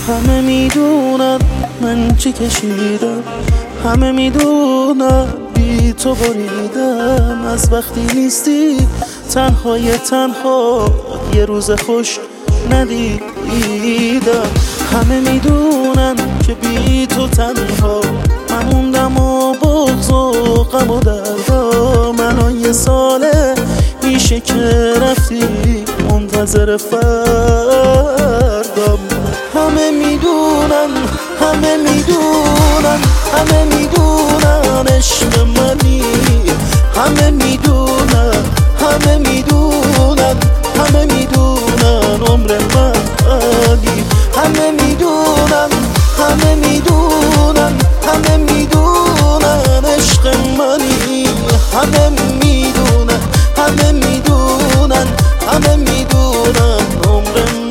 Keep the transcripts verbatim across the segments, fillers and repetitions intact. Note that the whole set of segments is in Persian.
همه میدونن من چی کشیدم، همه میدونن بی تو بریدم. از وقتی نیستی تنهای تنها یه روز خوش ندیدم. همه میدونن که بی تو تنها من موندم و بغض و غم و دردام. الان یه ساله میشه که رفتی منتظر فردام. همه میدونن همه میدونن همه میدونن عشق منی، همه میدونن همه میدونن همه میدونن عمر منی، همه میدونن همه میدونن همه میدونن عشق منی، همه میدونن همه میدونن همه میدونن عمر منی.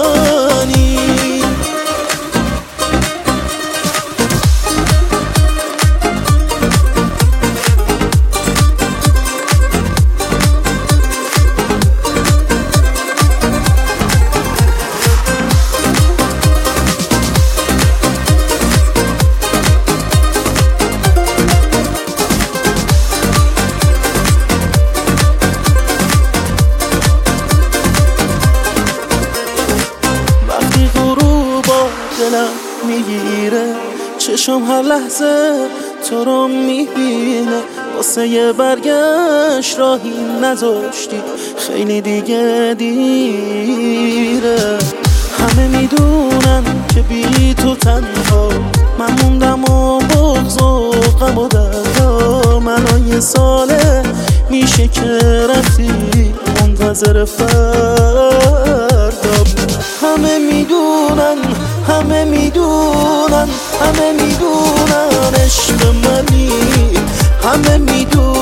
دلم میگیره چشم هر لحظه تو رو میبینه، واسه یه برگشت راهی نذاشتی خیلی دیگه دیره. همه میدونن که بی تو تنها من موندم و بغض و غم و دردام. الان یه ساله میشه که رفتی منتظر فردام. همه میدونن همه میدونن همه میدونن عشق منی، همه میدونن